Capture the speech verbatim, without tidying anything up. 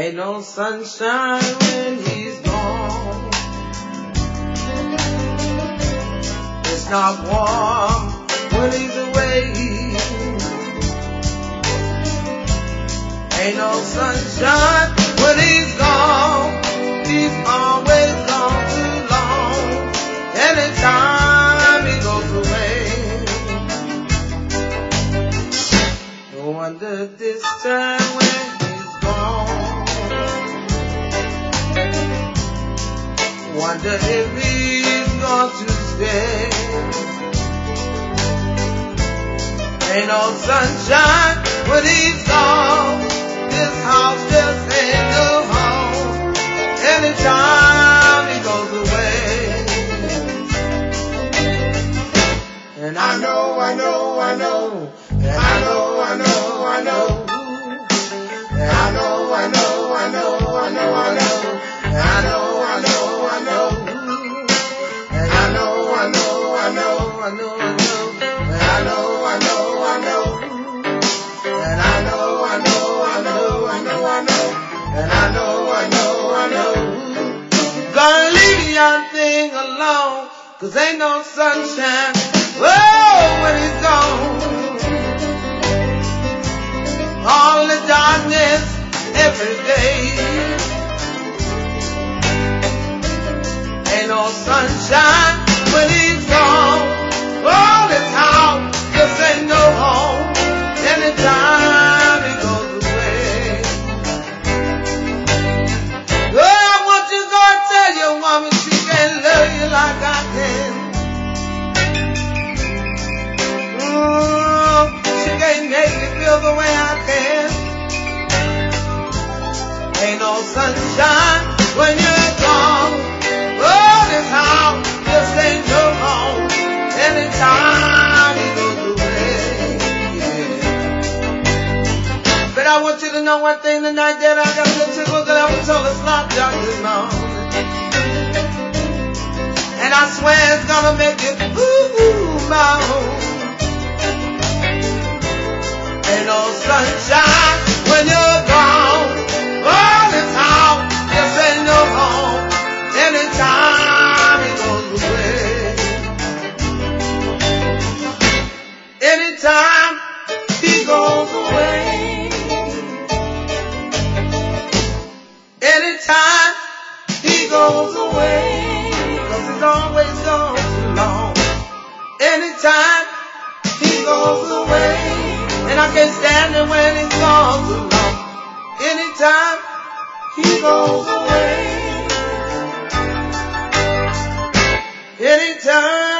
Ain't no sunshine when he's gone. It's not warm when he's away. Ain't no sunshine when he's gone. He's always gone too long. Anytime he goes away. No wonder this time when he's gone. Wonder if he's going to stay. Ain't no sunshine when he's gone. This house just ain't no home. Anytime he goes away. And I know, I know, I know. And I know, I know, I know. And I know, I know, I know, I know, I know. And I know, I know, I know. And I know, I know, I know, I know, I know. And I know, I know, I know. And I know, I know, I know, I know, I know. And I know, I know, I know. Gonna leave the young thing alone, 'cause ain't no sunshine. Whoa, when he's gone. All the darkness every day. Ain't no sunshine when he's gone. Oh, this house just ain't no home. Anytime he goes away. Oh, I want you to tell your woman she can't love you like I can. Mm, she can't make me feel the way I can. Ain't no sunshine when you're gone. Oh, this house just ain't no home. Anytime he goes away. Yeah. But I want you to know one thing tonight, that I got the tickle that I was told it's not just this long. And I swear it's gonna make you ooh, my own. Ain't no sunshine when you're gone. Oh, this house just ain't no home. Anytime he goes away. Anytime he goes away. Anytime he goes away. 'Cause he's always gone too long. Anytime he goes away. And I can't stand it when he's gone too long. Anytime he goes away. Anytime.